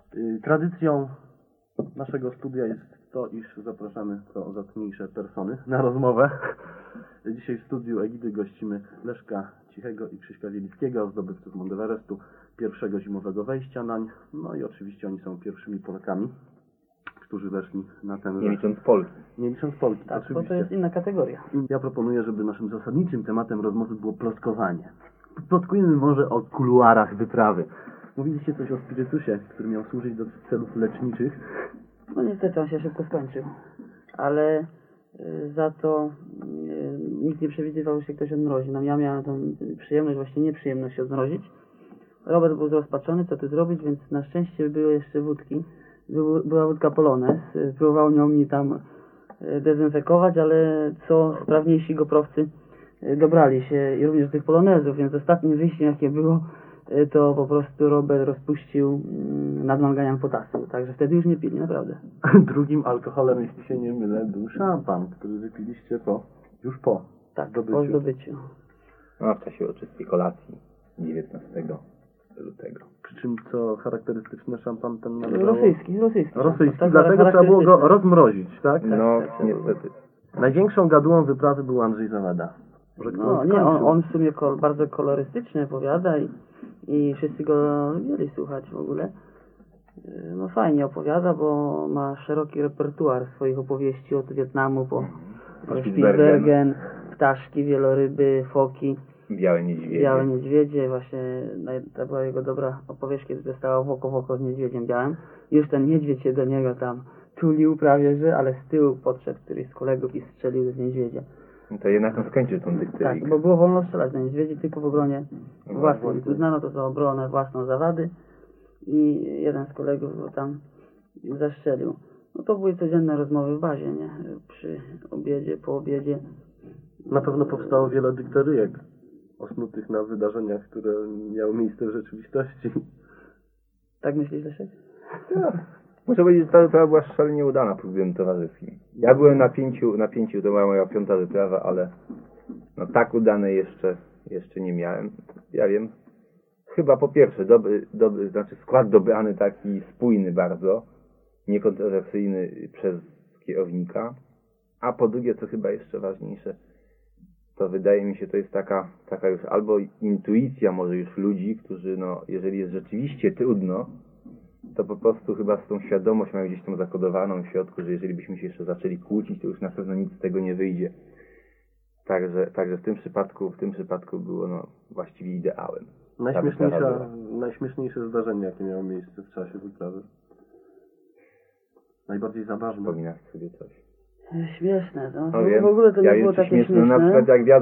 Tradycją naszego studia jest to, iż zapraszamy co zacniejsze persony na rozmowę. Dzisiaj w studiu Egidy gościmy Leszka Cichego i Krzyśka Wielickiego, zdobywców Mount Everestu, pierwszego zimowego wejścia nań. No i oczywiście oni są pierwszymi Polakami, którzy weszli na ten... Nie licząc Polski. Nie licząc Polski, Tak, oczywiście. bo to jest inna kategoria. Ja proponuję, żeby naszym zasadniczym tematem rozmowy było plotkowanie. Plotkujemy może o kuluarach wyprawy. Mówiliście coś o spirytusie, który miał służyć do celów leczniczych. No niestety on się szybko skończył, ale za to nikt nie przewidywał, że się ktoś odmrozi. No ja miałem tą przyjemność, właśnie nieprzyjemność się odmrozić. Robert był zrozpaczony, co tu zrobić, więc na szczęście były jeszcze wódki. Była wódka Polonez, próbował nią mnie tam dezynfekować, ale co sprawniejsi goprowcy dobrali się i również tych polonezów, więc ostatnim wyjściem jakie było, to po prostu Robert rozpuścił nadmanganian potasu, także wtedy już nie pili, naprawdę. Drugim alkoholem, jeśli się nie mylę, był szampan, który wypiliście już po Tak, zdobyciu. po zdobyciu. No, w czasie uroczystej kolacji 19 lutego. Przy czym co charakterystyczne, szampan ten należało... Rosyjski. Rosyjski, Tak, dlatego trzeba było go charakterystyczne. rozmrozić, tak? No, tak, niestety. Największą gadułą wyprawy był Andrzej Zawada. Może No ktoś nie, skończył. on w sumie bardzo kolorystycznie opowiada i wszyscy go lubieli słuchać w ogóle. No fajnie opowiada, bo ma szeroki repertuar swoich opowieści od Wietnamu po Spitsbergen, ptaszki, wieloryby, foki, Białe niedźwiedzie. białe niedźwiedzie. Właśnie to była jego dobra opowieść, kiedy została w oko z niedźwiedziem białym. Już ten niedźwiedź się do niego tam tulił prawie, że, ale z tyłu podszedł któryś z kolegów i strzelił z niedźwiedzia. To jednak on skończył tą dykterię. Tak, bo było wolno strzelać na niedźwiedzi tylko w obronie No, własnej. Uznano to za obronę własną Zawady i jeden z kolegów go tam zastrzelił. No to były codzienne rozmowy w bazie, nie? Przy obiedzie, po obiedzie. Na pewno powstało wiele dykteryjek osnutych na wydarzeniach, które miały miejsce w rzeczywistości. Tak myślisz, Leszek? Muszę powiedzieć, że ta wyprawa była szalenie udana pod względem towarzyskim. Ja byłem na pięciu, to była moja 5. wyprawa, ale no tak udanej jeszcze nie miałem. Ja wiem, chyba po pierwsze znaczy skład dobrany taki spójny bardzo, niekontrowersyjny przez kierownika, a po drugie, co chyba jeszcze ważniejsze, to wydaje mi się, to jest taka już albo intuicja może już ludzi, którzy no, jeżeli jest rzeczywiście trudno, to po prostu chyba z tą świadomość mają gdzieś tam zakodowaną w środku, że jeżeli byśmy się jeszcze zaczęli kłócić, to już na pewno nic z tego nie wyjdzie. Także w tym przypadku było no, właściwie ideałem. Najśmieszniejsze zdarzenie, jakie miało miejsce w czasie wyprawy. Najbardziej zabawne. Wspominasz sobie coś? Śmieszne, no. No wiem, W ogóle to nie wiem, było czy takie śmieszne. śmieszne. No, na przykład jak wiatr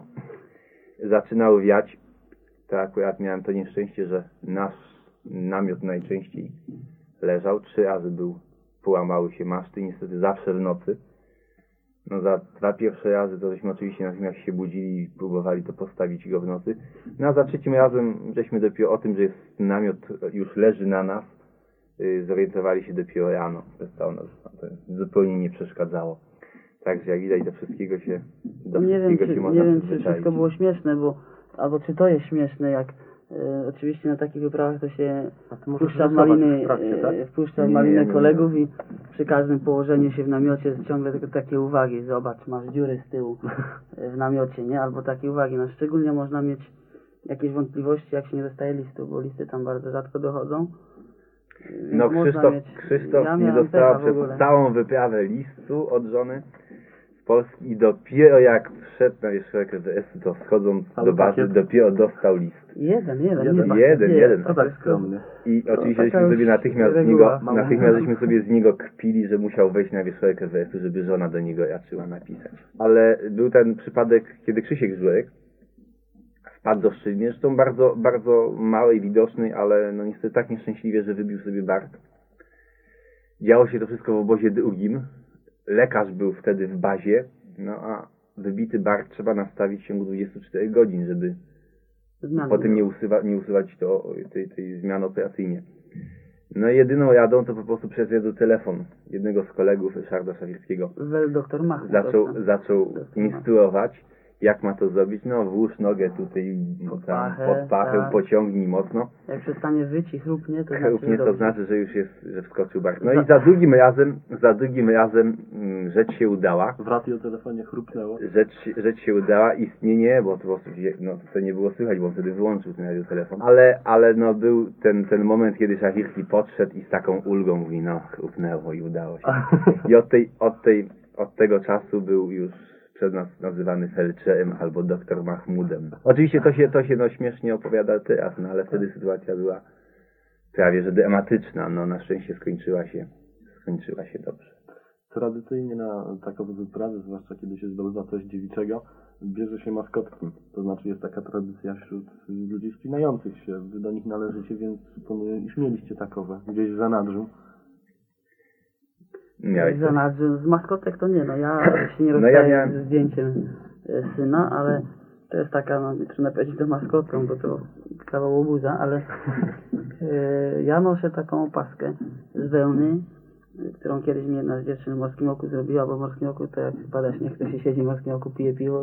zaczynał wiać, to akurat miałem to nieszczęście, że nasz namiot najczęściej leżał. 3 razy połamały się maszty, niestety zawsze w nocy. No za 2 pierwsze razy to żeśmy oczywiście natychmiast się budzili i próbowali to postawić go w nocy. No a za 3 razem żeśmy dopiero o tym, że jest namiot już leży na nas, zorientowali się dopiero rano. To zupełnie nie przeszkadzało. Także jak widać do wszystkiego się Nie wiem, czy przyzwyczaić. wszystko było śmieszne, albo czy to jest śmieszne, jak oczywiście na takich wyprawach to się wpuszcza w maliny, Nie. kolegów i przy każdym położeniu się w namiocie ciągle tylko takie uwagi. Zobacz, masz dziury z tyłu w namiocie, nie? Albo takie uwagi. No szczególnie można mieć jakieś wątpliwości, jak się nie dostaje listu, bo listy tam bardzo rzadko dochodzą. No Krzysztof nie dostała przez całą wyprawę listu od żony z Polski i dopiero jak wszedł na wierzchołek Everestu, to schodząc do bazy, dopiero dostał list. Jeden. To tak skromny. I oczywiście żeśmy sobie natychmiast żeśmy sobie z niego kpili, że musiał wejść na wierzchołek Everestu, żeby żona do niego raczyła napisać. Ale był ten przypadek, kiedy Krzysiek Żurek wpadł do szczeliny, zresztą bardzo, bardzo małej, widocznej, ale no niestety tak nieszczęśliwie, że wybił sobie bark. Działo się to wszystko w obozie drugim. Lekarz był wtedy w bazie, no a wybity bark trzeba nastawić w ciągu 24 godzin, żeby potem nie usuwać tej zmiany operacyjnie. No jedyną radą to po prostu przezwiedzał telefon jednego z kolegów, Ryszarda Szawirskiego. Doktor Mach. Zaczął instruować jak ma to zrobić? No włóż nogę tutaj Pod tam, pachę, pod pachę, tak. pociągnij mocno. Jak przestanie wyć i chrupnie, to znaczy, Chrupnie to dobrze. znaczy, że już jest, że wskoczył bark. No i za drugim razem rzecz się udała. W radiotelefonie chrupnęło. Rzecz się udała, istnienie, bo to po prostu no, to nie było słychać, bo wtedy wyłączył ten radiotelefon. Ale no był ten moment, kiedy Szachirski podszedł i z taką ulgą mówi, no chrupnęło i udało się. I od tego czasu był już przez nas nazywany felczerem albo doktor Mahmudem. Oczywiście to się no, śmiesznie opowiada teraz, no ale wtedy sytuacja była prawie że dramatyczna. No na szczęście skończyła się dobrze. Tradycyjnie na taką wyprawę, zwłaszcza kiedy się zdobywa coś dziewiczego, bierze się maskotki. To znaczy jest taka tradycja wśród ludzi wspinających się. Wy do nich należycie, więc suponuję, iż mieliście takowe gdzieś w zanadrzu. Miałeś coś? Z maskotek to nie, no ja się nie No rozstaję ja miałem- ze zdjęciem syna, ale to jest taka, no nie trudno powiedzieć to maskotką, bo to kawał obuza, ale ja noszę taką opaskę z wełny, którą kiedyś mi jedna z dziewczyn w Morskim Oku zrobiła, bo w Morskim Oku to jak pada śnieg, to się siedzi w Morskim Oku, pije piwo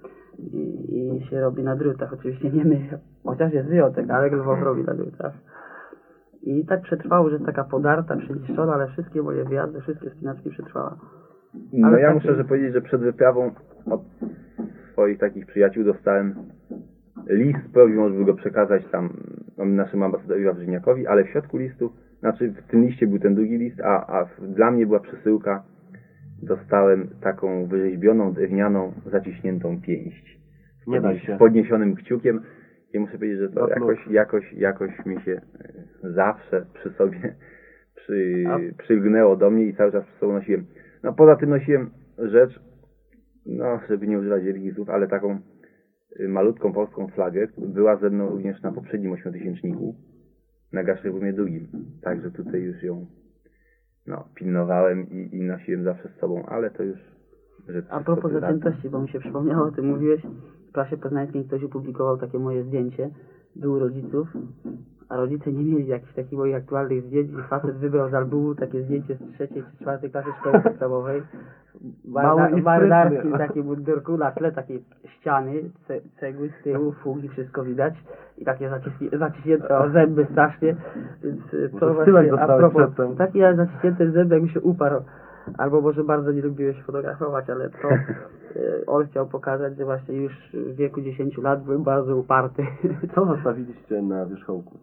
i się robi na drutach. Oczywiście nie my, chociaż jest wyjątek, ale Lwow robi na drutach. I tak przetrwało, że jest taka podarta, przeniszczona, ale wszystkie moje wyjazdy, wszystkie spinaczki przetrwała. No Ale ja taki- muszę powiedzieć, że przed wyprawą od swoich takich przyjaciół dostałem list z prośbą, żeby go przekazać tam naszemu ambasadorowi Wawrzyniakowi, ale w środku listu, znaczy w tym liście był ten drugi list, dla mnie była przesyłka. Dostałem taką wyrzeźbioną, drewnianą, zaciśniętą pięść. Nie da się. Z podniesionym kciukiem. I muszę powiedzieć, że to No plus. jakoś mi się zawsze przy sobie przylgnęło do mnie i cały czas przy sobą nosiłem. No poza tym nosiłem rzecz, no żeby nie używać wielkich słów, ale taką malutką polską flagę, była ze mną również na poprzednim 8-tysięczniku, na Gaszrybumie II. Także tutaj już ją pilnowałem i nosiłem zawsze z sobą, ale to już rzecz. A propos prywatna. zaciętości, bo mi się przypomniało, o tym mówiłeś, w prasie poznańskiej ktoś opublikował takie moje zdjęcie, był u rodziców, a rodzice nie mieli jakichś takich moich aktualnych zdjęć i facet wybrał z albumu takie zdjęcie z 3. czy 4. klasy szkoły podstawowej. Mały i sprytny. Marynarski taki mundurku, na tle takiej ściany, cegły z tyłu, fugi, wszystko widać i takie zaciśnięte o zęby strasznie, więc Może tyłek dostałeś przedtem. taki zaciśnięty zęby jakby się uparł. Albo może bardzo nie lubiłeś fotografować, ale to on chciał pokazać, że właśnie już w wieku 10 lat byłem bardzo uparty. Co zostawiliście na wierzchołku?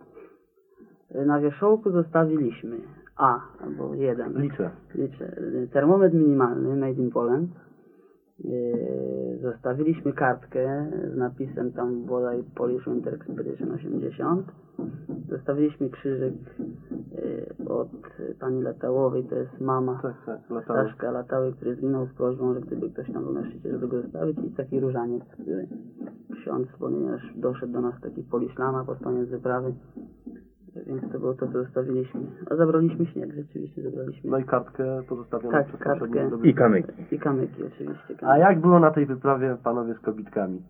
Na wierzchołku zostawiliśmy albo jeden. Liczę. Termometr minimalny Made in Poland. Zostawiliśmy kartkę z napisem tam bodaj Polish Winter Expedition 80. Zostawiliśmy krzyżyk od pani Latałowej, to jest mama Tak, latały. Staszka Latały, który zginął z prośbą, że gdyby ktoś tam był na szczycie, żeby go zostawić, i taki różaniec, który ksiądz, ponieważ doszedł do nas taki poliślama pod koniec wyprawy, więc to było to, co zostawiliśmy. A zabraliśmy śnieg, rzeczywiście zabraliśmy. No i kartkę pozostawioną Tak, przez kartkę. poprzednie zdobywcy. I kamyki. I kamyki oczywiście. A jak było na tej wyprawie, panowie, z kobitkami?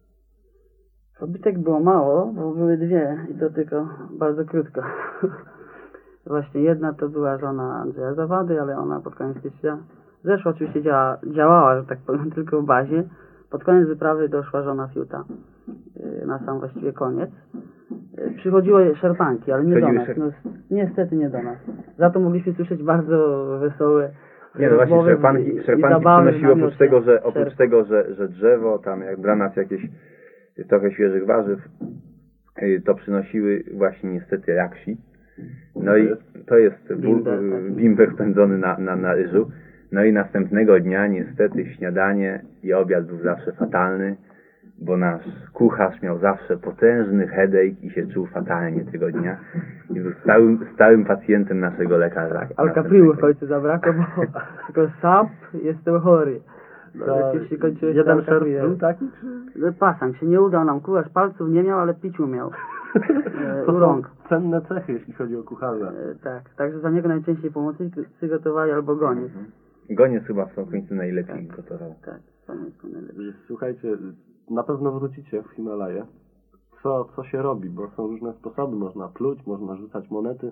Kobitek było mało, bo były dwie i to tylko bardzo krótko. Właśnie jedna to była żona Andrzeja Zawady, ale ona pod koniec stycznia zeszła, oczywiście działała, że tak powiem, tylko w bazie. Pod koniec wyprawy doszła żona Fiuta, na sam właściwie koniec. Przychodziły szerpanki, ale nie do nas. No, niestety nie do nas. Za to mogliśmy słyszeć bardzo wesołe Nie, no właśnie rozmowy szerpanki i zabawy przynosiły w oprócz namiocie. tego, że drzewo, tam jak dla nas jakieś trochę świeżych warzyw, to przynosiły właśnie niestety raksi. No i to jest Bimber, tak. bimber pędzony na ryżu. No i następnego dnia niestety śniadanie i obiad był zawsze fatalny, bo nasz kucharz miał zawsze potężny headache i się czuł fatalnie tego dnia. I był stałym pacjentem naszego lekarza. Alkaprilu w końcu zabrakło, bo tylko sap, jestem chory. No, Rzeczywiście kończyłeś jeden Alkapril. szerp był taki, czy? Pasang się nie udał nam, kucharz palców nie miał, ale pić umiał. To U są rąk. cenne cechy, jeśli chodzi o kucharza. Tak, także za niego najczęściej pomocnicy gotowali albo goniec. Goniec chyba w tym końcu najlepiej gotował. Tak, goniec to najlepszy. Słuchajcie, na pewno wrócicie w Himalaje. Co się robi? Bo są różne sposoby. Można pluć, można rzucać monety.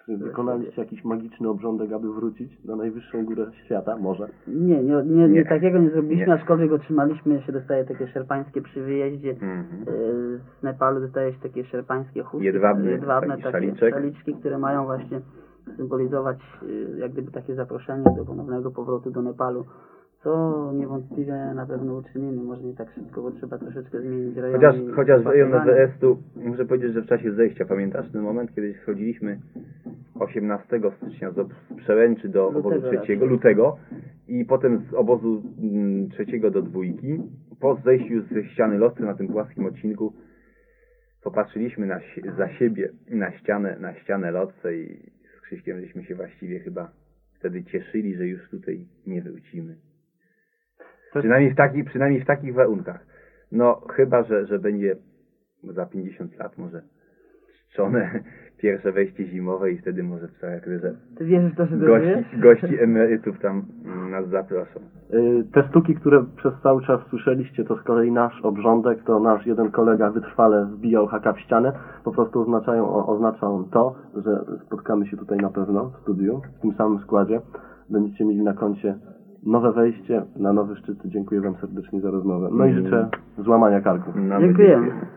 Czy wykonaliście jakiś magiczny obrządek, aby wrócić na najwyższą górę świata? Może? Nie, takiego nie zrobiliśmy, Nie. aczkolwiek otrzymaliśmy, się dostaje takie szerpańskie przy wyjeździe z Nepalu, dostaje się takie szerpańskie chusty, Jedwabny taki takie szaliczek. szaliczki, które mają właśnie symbolizować jak gdyby takie zaproszenie do ponownego powrotu do Nepalu, co niewątpliwie na pewno uczynimy, może nie tak szybko, bo trzeba troszeczkę zmienić rejon. Chociaż rejon Everestu, muszę powiedzieć, że w czasie zejścia, pamiętasz ten moment, kiedy schodziliśmy 18 stycznia z Przełęczy do obozu Lutego 3 raczej. lutego i potem z obozu 3 do 2, po zejściu ze ściany lotcy na tym płaskim odcinku, popatrzyliśmy za siebie na ścianę lotce i z Krzyśkiem żeśmy się właściwie chyba wtedy cieszyli, że już tutaj nie wrócimy. Przynajmniej w takich warunkach. No chyba, że będzie za 50 lat może czczone pierwsze wejście zimowe i wtedy może w charakterze Ty wierzysz w to, że to jest? gości emerytów tam nas zaproszą. Te stuki, które przez cały czas słyszeliście, to z kolei nasz obrządek, to nasz jeden kolega wytrwale wbijał haka w ścianę. Po prostu oznaczał to, że spotkamy się tutaj na pewno w studiu, w tym samym składzie. Będziecie mieli na koncie nowe wejście na nowy szczyt. Dziękuję Wam serdecznie za rozmowę. No i życzę złamania karku. Nawet Dziękujemy. dziękuję.